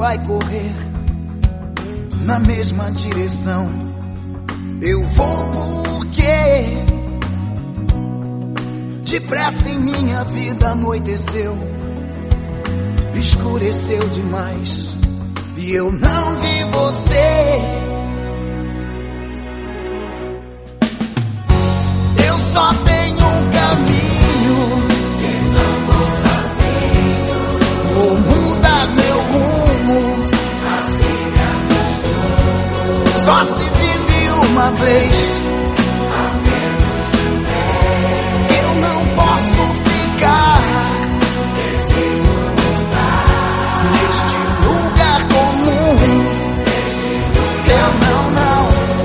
vai correr na mesma direção. Eu vou porque depressa em minha vida anoiteceu, escureceu demais e eu não vi você. Eu só tenho um caminho e não vou sozinho. Vou mudar meu rumo, assim me acostumo. Só se vive uma vez, ao menos uma vez. Eu não posso ficar, preciso mudar neste lugar comum. Eu não.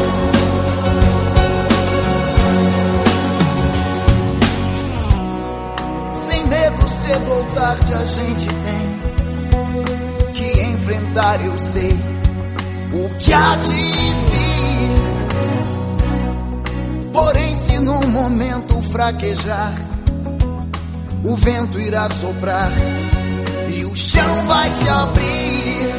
Sem medo, cedo ou tarde a gente tem que enfrentar. Eu sei o que há de vir, porém se num momento fraquejar, o vento irá soprar e o chão vai se abrir.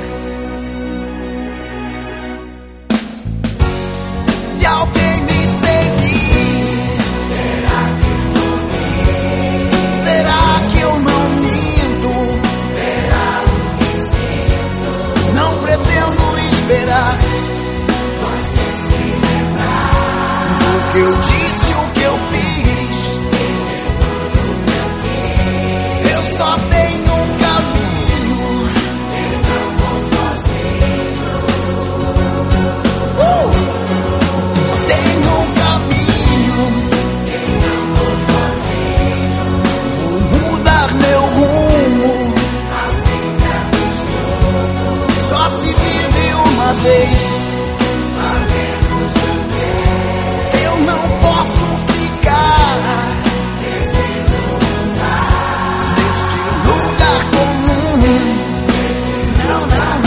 Se alguém me seguir, verá que sumir. Verá que eu não minto, verá o que sinto. Não pretendo esperar você se lembrar do que eu disse, o que eu fiz, eu só tenho um caminho e não vou sozinho. Só tenho um caminho e não vou sozinho. Vou mudar meu rumo, assim me acostumo. Só se vive uma vez, ao menos uma vez. Eu não posso ficar, preciso mudar neste lugar comum. Não.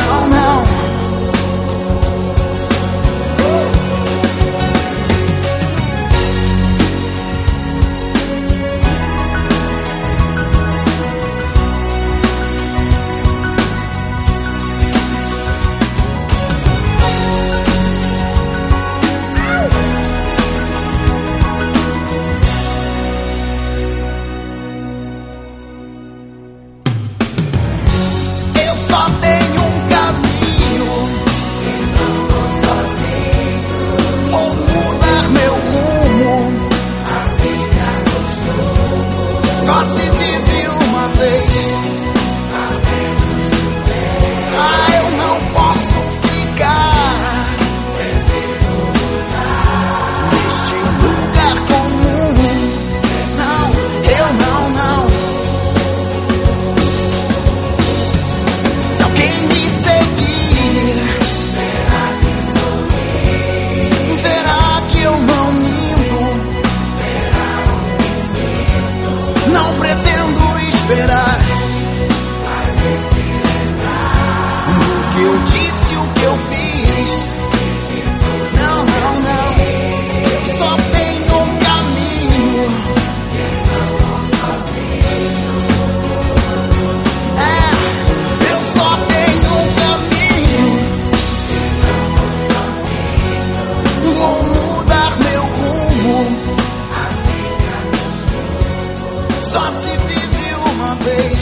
Eu só tenho um caminho e não vou sozinho. Vou mudar meu rumo, assim me acostumo. Só se vive uma vez, ao menos uma vez. Eu não posso ficar, preciso mudar neste lugar comum. Não, eu não. Se alguém me seguir, verá que sumir. Verá que eu não minto, verá o que sinto. Não pretendo esperar, mas se lembrar do que eu disse, o que eu fiz. Não. Eu só tenho um caminho e não vou sozinho. Eu só tenho um caminho e não vou sozinho. Vou mudar meu rumo, assim me acostumo. Só se vive uma vez.